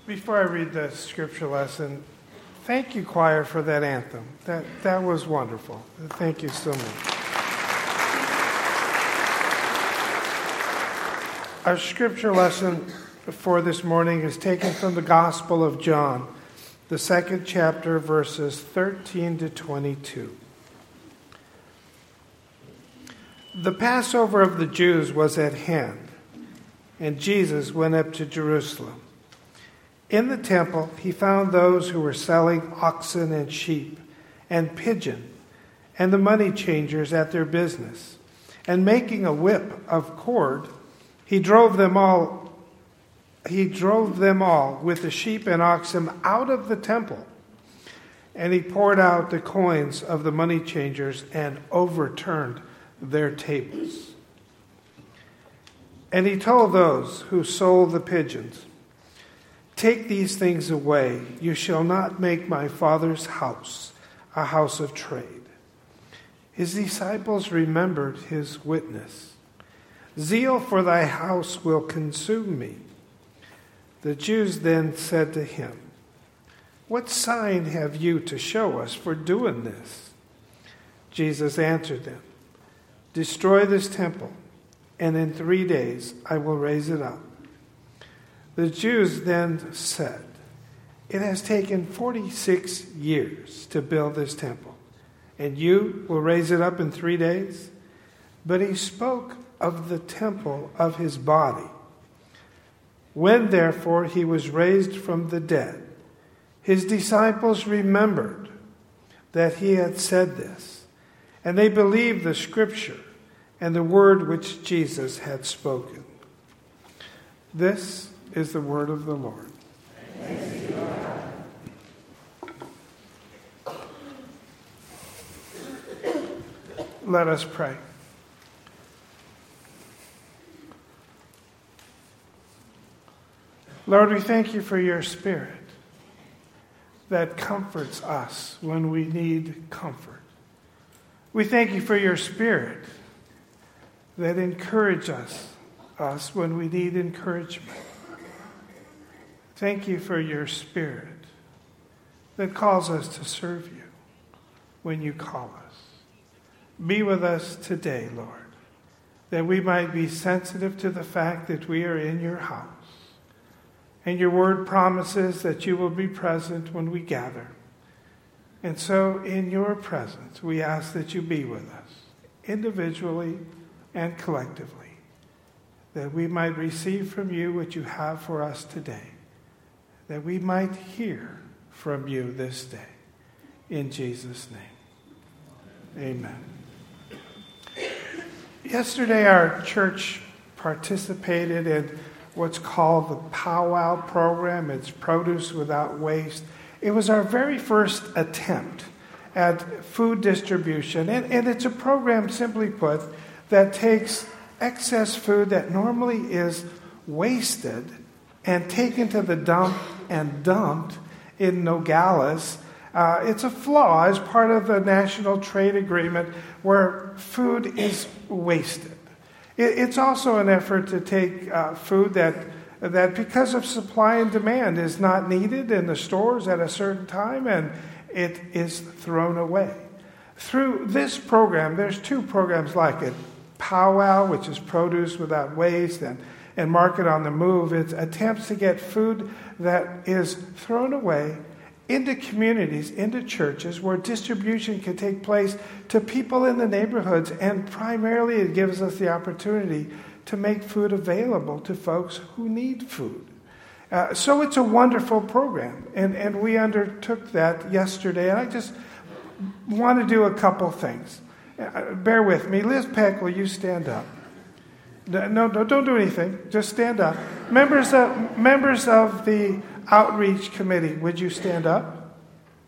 Before I read the scripture lesson, thank you, choir, for that anthem. That was wonderful. Thank you so much. Our scripture lesson for this morning is taken from the Gospel of John, the 2nd chapter, verses 13 to 22. The Passover of the Jews was at hand, and Jesus went up to Jerusalem. In the temple, he found those who were selling oxen and sheep and pigeon and the money changers at their business. And making a whip of cord, he drove them all with the sheep and oxen out of the temple. And he poured out the coins of the money changers and overturned their tables. And he told those who sold the pigeons, "Take these things away. You shall not make my Father's house a house of trade." His disciples remembered his witness. "Zeal for thy house will consume me." The Jews then said to him, "What sign have you to show us for doing this?" Jesus answered them, "Destroy this temple, and in 3 days I will raise it up." The Jews then said, "It has taken 46 years to build this temple, and you will raise it up in 3 days?" But he spoke of the temple of his body. When therefore he was raised from the dead, his disciples remembered that he had said this, and they believed the scripture and the word which Jesus had spoken. This is the word of the Lord. Thanks be to God. Let us pray. Lord, we thank you for your Spirit that comforts us when we need comfort. We thank you for your Spirit that encourages us when we need encouragement. Thank you for your Spirit that calls us to serve you when you call us. Be with us today, Lord, that we might be sensitive to the fact that we are in your house. And your word promises that you will be present when we gather. And so in your presence, we ask that you be with us, individually and collectively, that we might receive from you what you have for us today, that we might hear from you this day. In Jesus' name, amen. Yesterday, our church participated in what's called the Powwow program. It's Produce Without Waste. It was our very first attempt at food distribution. And it's a program, simply put, that takes excess food that normally is wasted and taken to the dump and dumped in Nogales. It's a flaw as part of the National Trade Agreement where food is wasted. It's also an effort to take food that because of supply and demand is not needed in the stores at a certain time, and it is thrown away. Through this program, there's 2 programs like it. Powwow, which is Produce Without Waste, and Market on the Move. It's attempts to get food that is thrown away into communities, into churches, where distribution can take place to people in the neighborhoods. And primarily it gives us the opportunity to make food available to folks who need food. So it's a wonderful program. And we undertook that yesterday. And I just want to do a couple things. Bear with me. Liz Peck, will you stand up? No, don't do anything. Just stand up. Members of the Outreach Committee, would you stand up?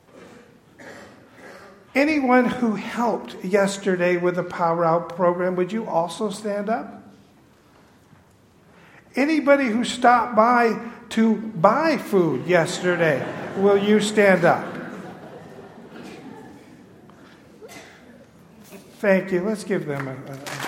Anyone who helped yesterday with the Powwow program, would you also stand up? Anybody who stopped by to buy food yesterday, will you stand up? Thank you. Let's give them a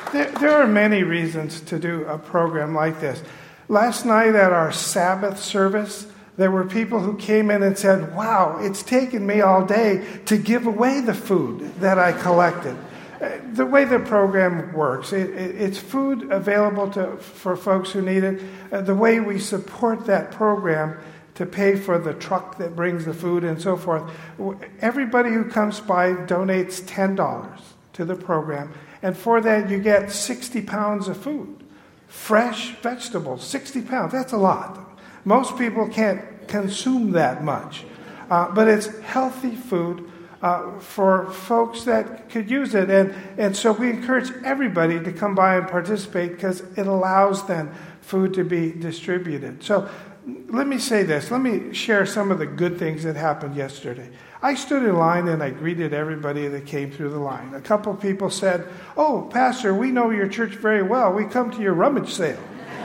There are many reasons to do a program like this. Last night at our Sabbath service, there were people who came in and said, wow, it's taken me all day to give away the food that I collected. The way the program works, it's food available for folks who need it. The way we support that program to pay for the truck that brings the food and so forth, everybody who comes by donates $10 to the program. And for that, you get 60 pounds of food. Fresh vegetables, 60 pounds. That's a lot. Most people can't consume that much. But it's healthy food for folks that could use it. And so we encourage everybody to come by and participate because it allows then food to be distributed. So let me say this. Let me share some of the good things that happened yesterday. I stood in line and I greeted everybody that came through the line. A couple of people said, "Oh, Pastor, we know your church very well. We come to your rummage sale."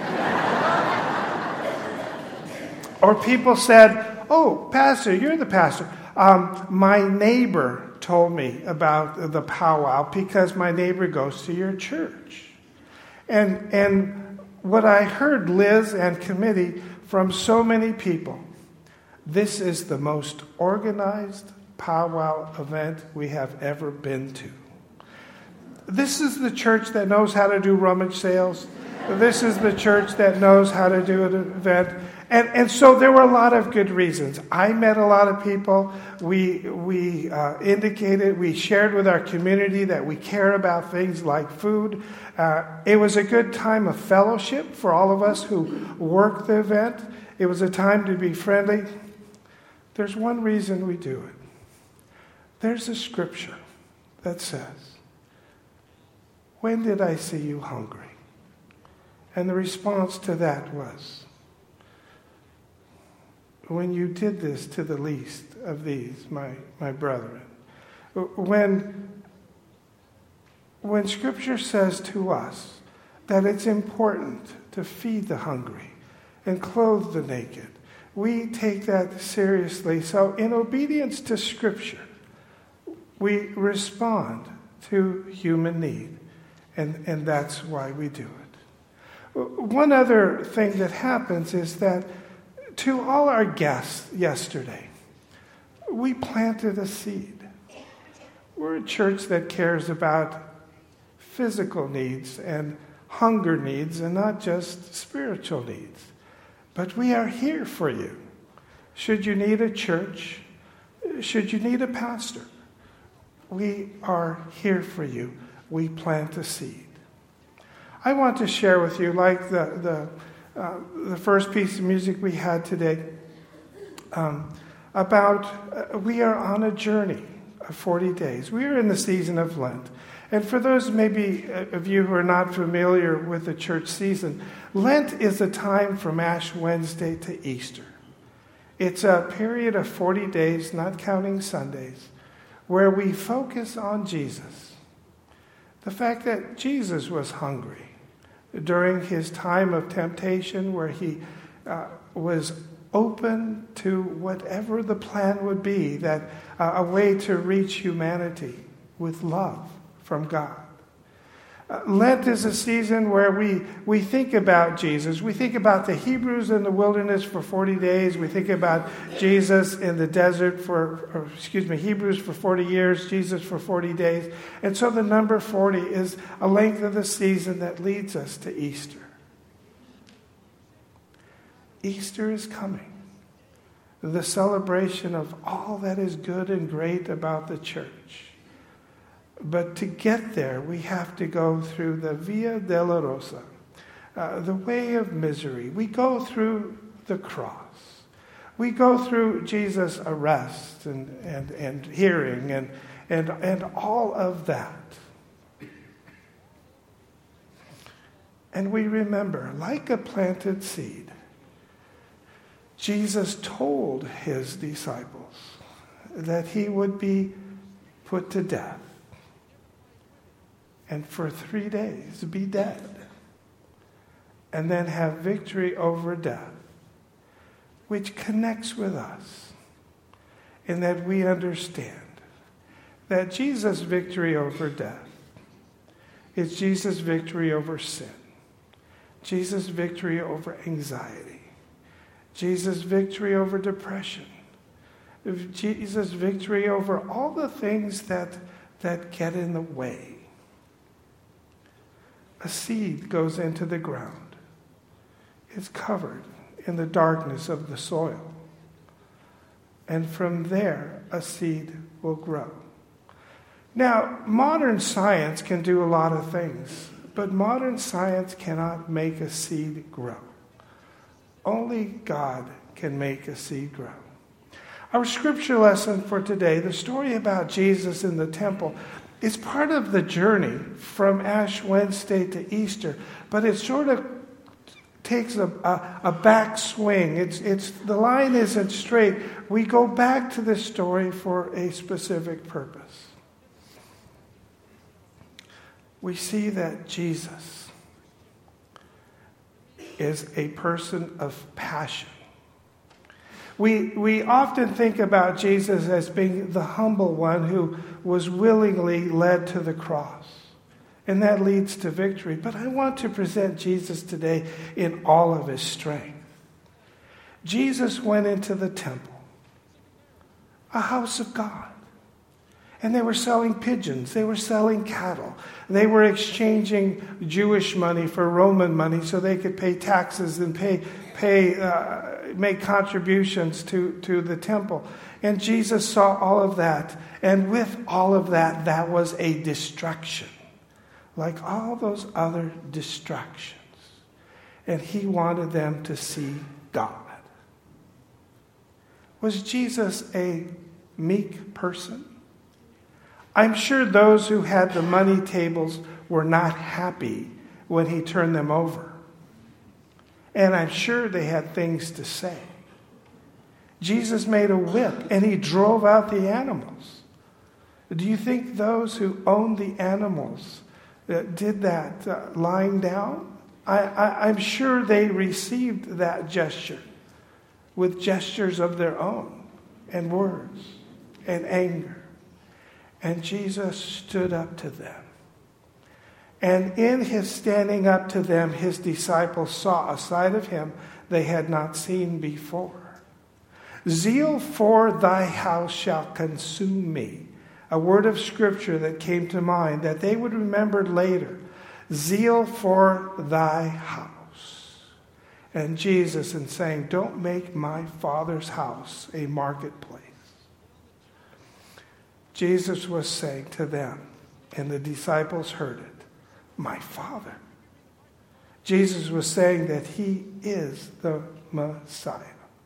Or people said, "Oh, Pastor, you're the pastor. My neighbor told me about the powwow because my neighbor goes to your church." And what I heard, Liz and committee, from so many people, this is the most organized powwow event we have ever been to. This is the church that knows how to do rummage sales. This is the church that knows how to do an event. And so there were a lot of good reasons. I met a lot of people. We indicated, we shared with our community that we care about things like food. It was a good time of fellowship for all of us who worked the event. It was a time to be friendly. There's one reason we do it. There's a scripture that says, "When did I see you hungry?" And the response to that was, "When you did this to the least of these, my brethren." When Scripture says to us that it's important to feed the hungry and clothe the naked, we take that seriously. So in obedience to Scripture, we respond to human need, and that's why we do it. One other thing that happens is that to all our guests yesterday, we planted a seed. We're a church that cares about physical needs and hunger needs and not just spiritual needs. But we are here for you. Should you need a church, should you need a pastor, we are here for you. We plant a seed. I want to share with you, like the first piece of music we had today, about we are on a journey of 40 days. We are in the season of Lent. And for those maybe of you who are not familiar with the church season, Lent is a time from Ash Wednesday to Easter. It's a period of 40 days, not counting Sundays, where we focus on Jesus. The fact that Jesus was hungry during his time of temptation, where he was open to whatever the plan would be, that a way to reach humanity with love from God. Lent is a season where we think about Jesus. We think about the Hebrews in the wilderness for 40 days. We think about Jesus in the desert Hebrews for 40 years, Jesus for 40 days. And so the number 40 is a length of the season that leads us to Easter. Easter is coming. The celebration of all that is good and great about the church. But to get there, we have to go through the Via Dolorosa, the way of misery. We go through the cross. We go through Jesus' arrest and hearing and all of that. And we remember, like a planted seed, Jesus told his disciples that he would be put to death and for 3 days be dead and then have victory over death, which connects with us in that we understand that Jesus' victory over death It's Jesus' victory over sin. Jesus' victory over anxiety. Jesus' victory over depression. Jesus' victory over all the things that get in the way. A seed goes into the ground. It's covered in the darkness of the soil. And from there, a seed will grow. Now, modern science can do a lot of things, but modern science cannot make a seed grow. Only God can make a seed grow. Our scripture lesson for today, the story about Jesus in the temple, is part of the journey from Ash Wednesday to Easter, but it sort of takes a back swing. It's the line isn't straight. We go back to this story for a specific purpose. We see that Jesus is a person of passion. We often think about Jesus as being the humble one who was willingly led to the cross. And that leads to victory. But I want to present Jesus today in all of his strength. Jesus went into the temple, a house of God. And they were selling pigeons. They were selling cattle. They were exchanging Jewish money for Roman money so they could pay taxes and make contributions to the temple. And Jesus saw all of that. And with all of that, that was a distraction, like all those other distractions. And he wanted them to see God. Was Jesus a meek person? I'm sure those who had the money tables were not happy when he turned them over. And I'm sure they had things to say. Jesus made a whip and he drove out the animals. Do you think those who owned the animals did that lying down? I'm sure they received that gesture with gestures of their own and words and anger. And Jesus stood up to them. And in his standing up to them, his disciples saw a side of him they had not seen before. Zeal for thy house shall consume me. A word of scripture that came to mind that they would remember later. Zeal for thy house. And Jesus in saying, don't make my Father's house a marketplace. Jesus was saying to them, and the disciples heard it, my Father. Jesus was saying that he is the Messiah.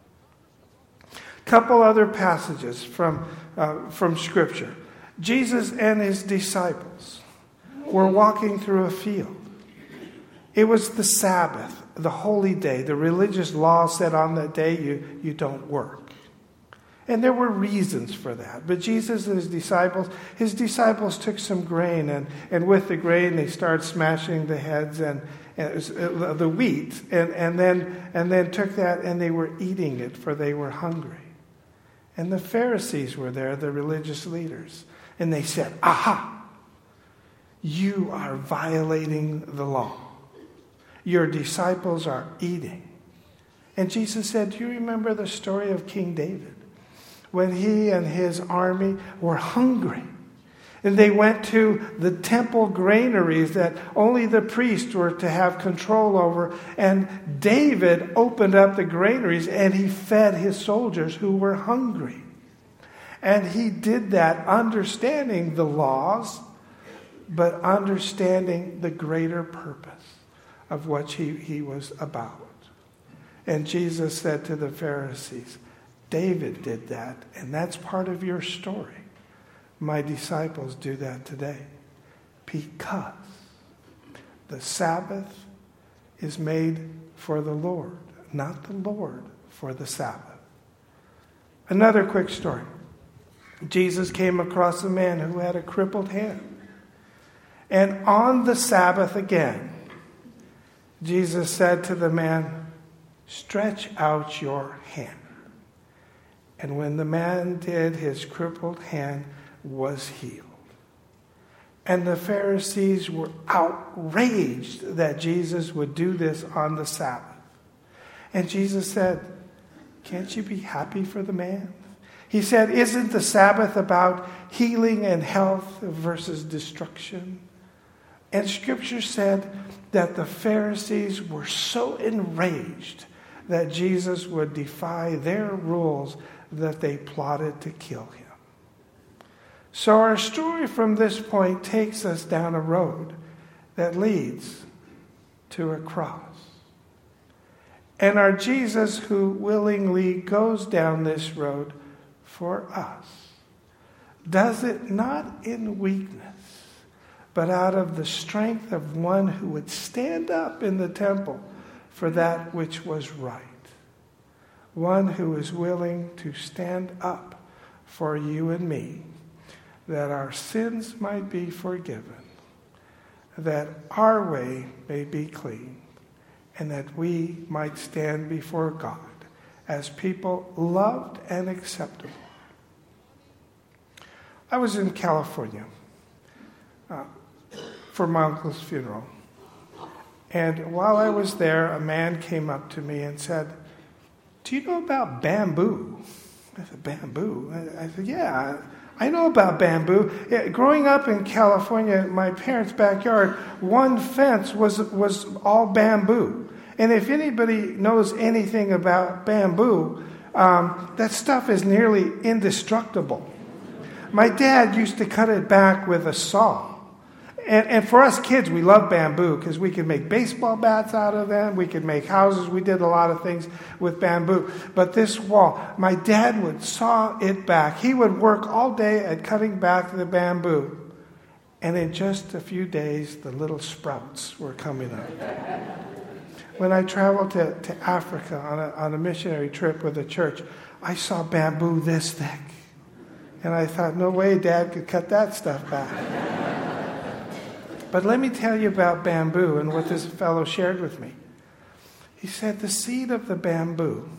Couple other passages from Scripture. Jesus and his disciples were walking through a field. It was the Sabbath, the holy day. The religious law said on that day you don't work. And there were reasons for that. But Jesus and his disciples took some grain, and with the grain they started smashing the heads and the wheat, and then took that and they were eating it, for they were hungry. And the Pharisees were there, the religious leaders, and they said, aha, you are violating the law. Your disciples are eating. And Jesus said, do you remember the story of King David? When he and his army were hungry. And they went to the temple granaries that only the priests were to have control over. And David opened up the granaries and he fed his soldiers who were hungry. And he did that understanding the laws, but understanding the greater purpose of what he was about. And Jesus said to the Pharisees, David did that, and that's part of your story. My disciples do that today. Because the Sabbath is made for the Lord, not the Lord for the Sabbath. Another quick story. Jesus came across a man who had a crippled hand. And on the Sabbath again, Jesus said to the man, stretch out your hand. And when the man did, his crippled hand was healed. And the Pharisees were outraged that Jesus would do this on the Sabbath. And Jesus said, can't you be happy for the man? He said, isn't the Sabbath about healing and health versus destruction? And Scripture said that the Pharisees were so enraged that Jesus would defy their rules that they plotted to kill him. So our story from this point takes us down a road that leads to a cross. And our Jesus, who willingly goes down this road for us, does it not in weakness, but out of the strength of one who would stand up in the temple for that which was right. One who is willing to stand up for you and me, that our sins might be forgiven, that our way may be clean, and that we might stand before God as people loved and acceptable. I was in California for my uncle's funeral. And while I was there, a man came up to me and said, do you know about bamboo? I said, bamboo? I said, yeah, I know about bamboo. Growing up in California, my parents' backyard, one fence was all bamboo. And if anybody knows anything about bamboo, that stuff is nearly indestructible. My dad used to cut it back with a saw. And for us kids, we love bamboo because we could make baseball bats out of them. We could make houses. We did a lot of things with bamboo. But this wall, my dad would saw it back. He would work all day at cutting back the bamboo. And in just a few days, the little sprouts were coming up. When I traveled to Africa on a missionary trip with a church, I saw bamboo this thick. And I thought, no way Dad could cut that stuff back. But let me tell you about bamboo and what this fellow shared with me. He said the seed of the bamboo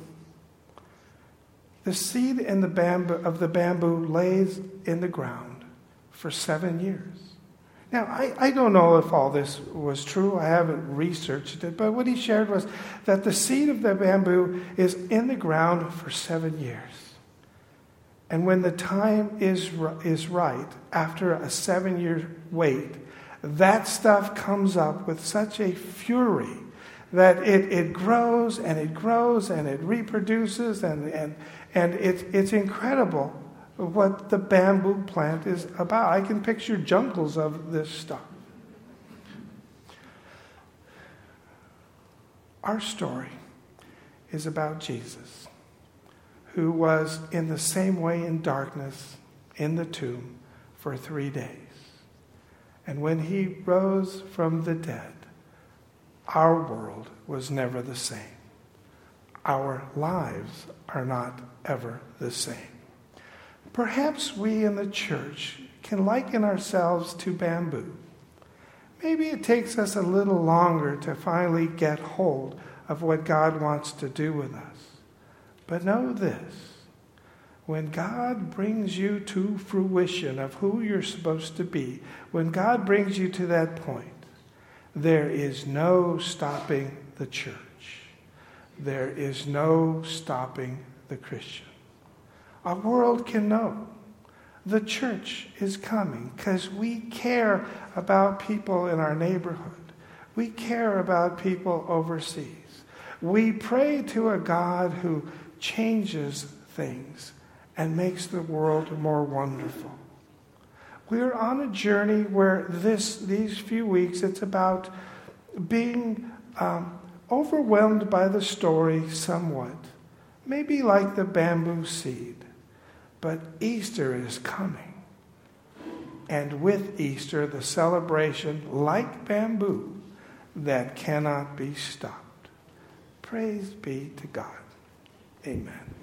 of the bamboo lays in the ground for 7 years. Now, I don't know if all this was true. I haven't researched it. But what he shared was that the seed of the bamboo is in the ground for 7 years. And when the time is right, after a 7-year wait, that stuff comes up with such a fury that it grows and it grows and it reproduces and it's incredible what the bamboo plant is about. I can picture jungles of this stuff. Our story is about Jesus, who was in the same way in darkness in the tomb for 3 days. And when he rose from the dead, our world was never the same. Our lives are not ever the same. Perhaps we in the church can liken ourselves to bamboo. Maybe it takes us a little longer to finally get hold of what God wants to do with us. But know this, when God brings you to fruition of who you're supposed to be, when God brings you to that point, there is no stopping the church. There is no stopping the Christian. Our world can know the church is coming because we care about people in our neighborhood. We care about people overseas. We pray to a God who changes things and makes the world more wonderful. We're on a journey where these few weeks, it's about being overwhelmed by the story somewhat. Maybe like the bamboo seed. But Easter is coming. And with Easter, the celebration, like bamboo, that cannot be stopped. Praise be to God. Amen.